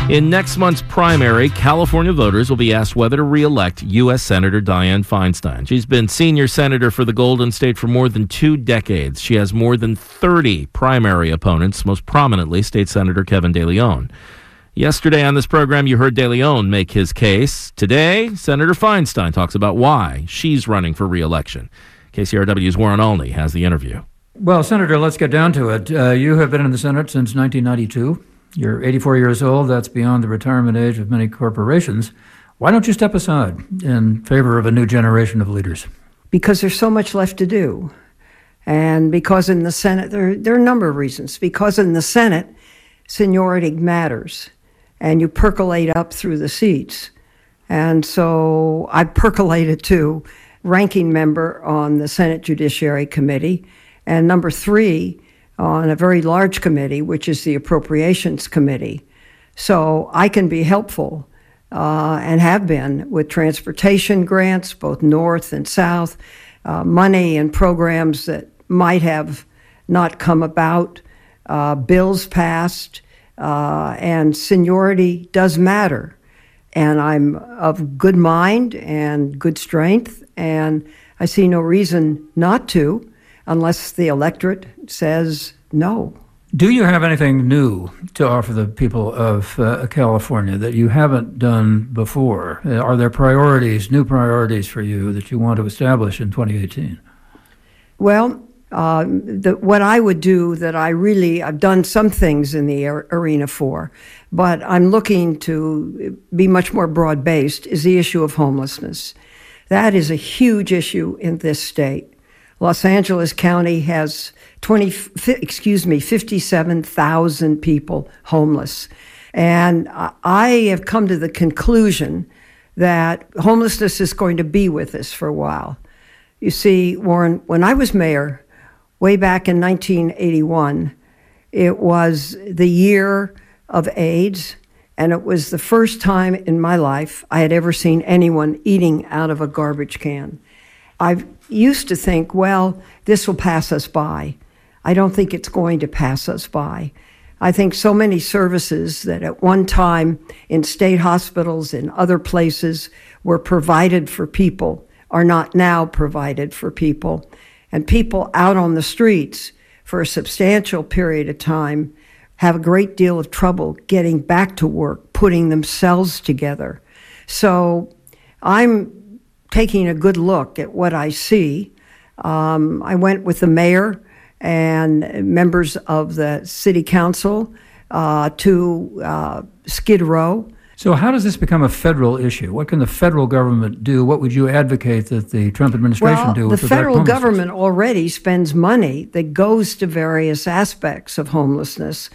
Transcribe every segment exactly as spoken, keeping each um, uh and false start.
In next month's primary, California voters will be asked whether to re-elect U S. Senator Dianne Feinstein. She's been senior senator for the Golden State for more than two decades. She has more than thirty primary opponents, most prominently State Senator Kevin De Leon. Yesterday on this program, you heard De Leon make his case. Today, Senator Feinstein talks about why she's running for re-election. K C R W's Warren Olney has the interview. Well, Senator, let's get down to it. Uh, you have been in the Senate since nineteen ninety-two. You're eighty-four years old. That's beyond the retirement age of many corporations. Why don't you step aside in favor of a new generation of leaders? Because there's so much left to do. And because in the Senate, there, there are a number of reasons. Because in the Senate, seniority matters, and you percolate up through the seats. And so I percolated to ranking member on the Senate Judiciary Committee, and number three, on a very large committee, which is the Appropriations Committee. So I can be helpful uh, and have been with transportation grants, both north and south, uh, money and programs that might have not come about, uh, bills passed, uh, and seniority does matter. And I'm of good mind and good strength, and I see no reason not to, unless the electorate says no. Do you have anything new to offer the people of uh, California that you haven't done before? Uh, are there priorities, new priorities for you that you want to establish in twenty eighteen? Well, uh, the, what I would do that I really, I've done some things in the ar- arena for, but I'm looking to be much more broad-based, is the issue of homelessness. That is a huge issue in this state. Los Angeles County has twenty, excuse me, fifty-seven thousand people homeless. And I have come to the conclusion that homelessness is going to be with us for a while. You see, Warren, when I was mayor, way back in nineteen eighty-one, it was the year of AIDS, and it was the first time in my life I had ever seen anyone eating out of a garbage can. I used to think, well, this will pass us by. I don't think it's going to pass us by. I think so many services that at one time in state hospitals and other places were provided for people are not now provided for people. And people out on the streets for a substantial period of time have a great deal of trouble getting back to work, putting themselves together. So I'm taking a good look at what I see. Um, I went with the mayor and members of the city council uh, to uh, Skid Row. So how does this become a federal issue? What can the federal government do? What would you advocate that the Trump administration well, do with the federal homelessness? government already spends money that goes to various aspects of homelessness.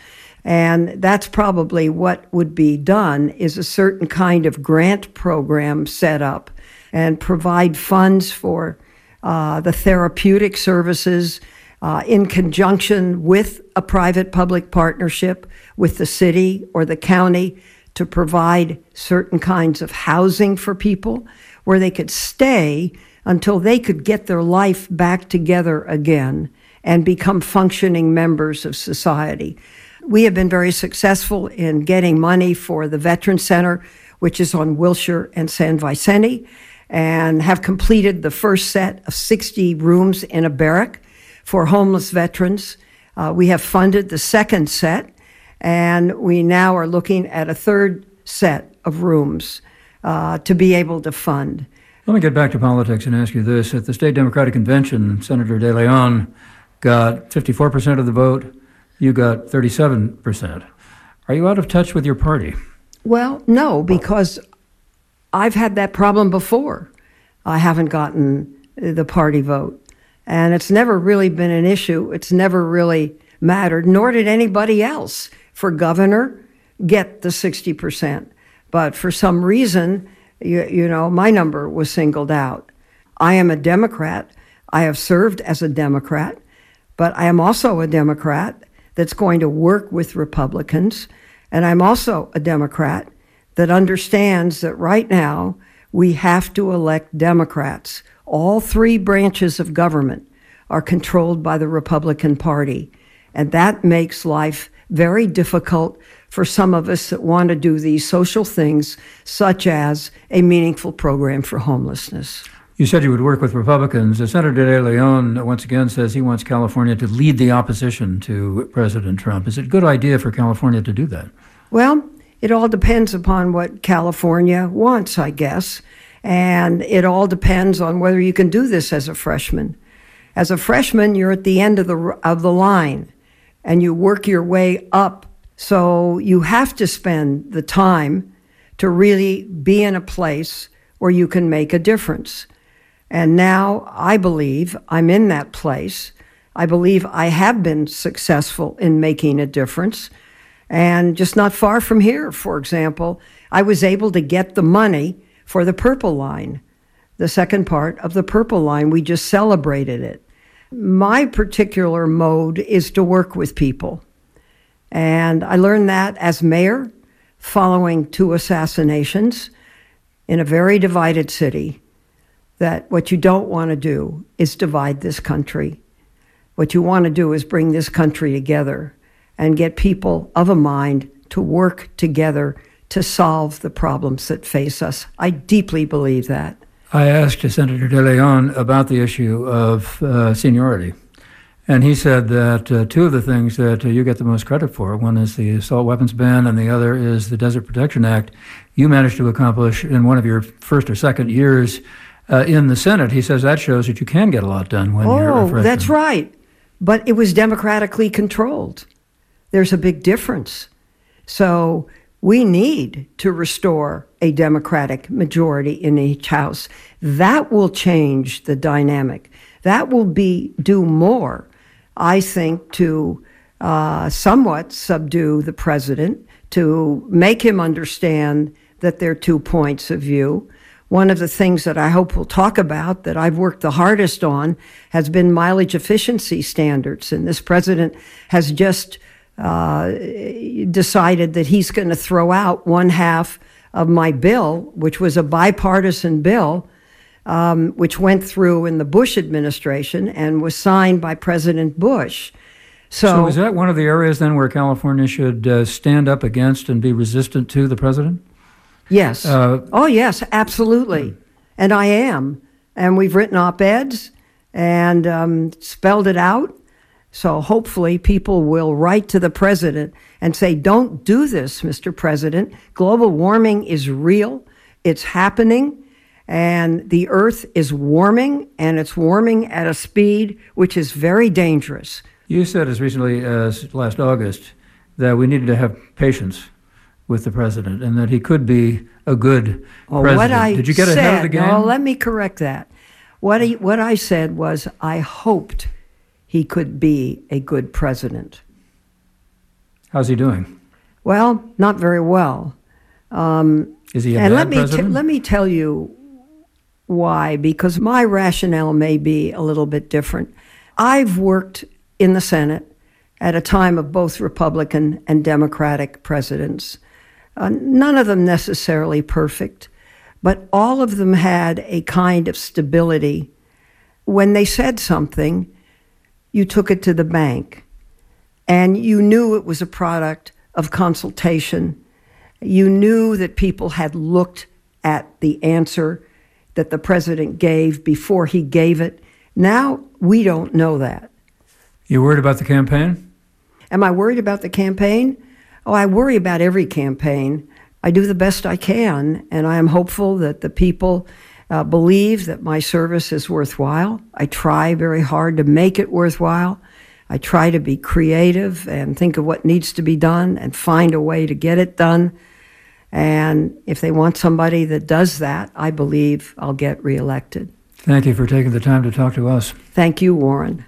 And that's probably what would be done, is a certain kind of grant program set up and provide funds for uh, the therapeutic services uh, in conjunction with a private-public partnership with the city or the county to provide certain kinds of housing for people where they could stay until they could get their life back together again and become functioning members of society. We have been very successful in getting money for the Veterans Center, which is on Wilshire and San Vicente, and have completed the first set of sixty rooms in a barrack for homeless veterans. Uh, we have funded the second set, and we now are looking at a third set of rooms uh, to be able to fund. Let me get back to politics and ask you this. At the State Democratic Convention, Senator De Leon got fifty-four percent of the vote. You got thirty-seven percent. Are you out of touch with your party? Well, no, because I've had that problem before. I haven't gotten the party vote. And it's never really been an issue. It's never really mattered, nor did anybody else for governor get the sixty percent. But for some reason, you, you know, my number was singled out. I am a Democrat. I have served as a Democrat, but I am also a Democrat that's going to work with Republicans. And I'm also a Democrat that understands that right now we have to elect Democrats. All three branches of government are controlled by the Republican Party, and that makes life very difficult for some of us that want to do these social things, such as a meaningful program for homelessness. You said you would work with Republicans. Senator De Leon once again says he wants California to lead the opposition to President Trump. Is it a good idea for California to do that? Well, it all depends upon what California wants, I guess. And it all depends on whether you can do this as a freshman. As a freshman, you're at the end of the of the line, and you work your way up. So you have to spend the time to really be in a place where you can make a difference. And now I believe I'm in that place. I believe I have been successful in making a difference. And just not far from here, for example, I was able to get the money for the Purple Line, the second part of the Purple Line. We just celebrated it. My particular mode is to work with people. And I learned that as mayor, following two assassinations in a very divided city, that what you don't want to do is divide this country. What you want to do is bring this country together and get people of a mind to work together to solve the problems that face us. I deeply believe that. I asked Senator De Leon about the issue of uh, seniority, and he said that uh, two of the things that uh, you get the most credit for, one is the assault weapons ban and the other is the Desert Protection Act, you managed to accomplish in one of your first or second years uh, in the Senate. He says that shows that you can get a lot done when oh, you're a freshman. Oh, that's right. But it was democratically controlled. There's a big difference. So we need to restore a Democratic majority in each house. That will change the dynamic. That will be do more, I think, to uh, somewhat subdue the president, to make him understand that there are two points of view. One of the things that I hope we'll talk about that I've worked the hardest on has been mileage efficiency standards. And this president has just uh, decided that he's going to throw out one half of my bill, which was a bipartisan bill, um, which went through in the Bush administration and was signed by President Bush. So, so is that one of the areas then where California should uh, stand up against and be resistant to the president? Yes. Uh, oh, yes, absolutely. And I am. And we've written op-eds and um, spelled it out. So hopefully people will write to the president and say, don't do this, Mister President. Global warming is real. It's happening. And the earth is warming, and it's warming at a speed which is very dangerous. You said as recently as last August that we needed to have patience with the president and that he could be a good well, president. What I Did you get said, ahead of the game? No, let me correct that. What I, what I said was I hoped he could be a good president. How's he doing? Well, not very well. Um, Is he a and bad let me president? T- let me tell you why, because my rationale may be a little bit different. I've worked in the Senate at a time of both Republican and Democratic presidents. Uh, none of them necessarily perfect, but all of them had a kind of stability. When they said something, you took it to the bank, and you knew it was a product of consultation. You knew that people had looked at the answer that the president gave before he gave it. Now, we don't know that. You worried about the campaign? Am I worried about the campaign? Oh, I worry about every campaign. I do the best I can, and I am hopeful that the people uh, believe that my service is worthwhile. I try very hard to make it worthwhile. I try to be creative and think of what needs to be done and find a way to get it done. And if they want somebody that does that, I believe I'll get reelected. Thank you for taking the time to talk to us. Thank you, Warren.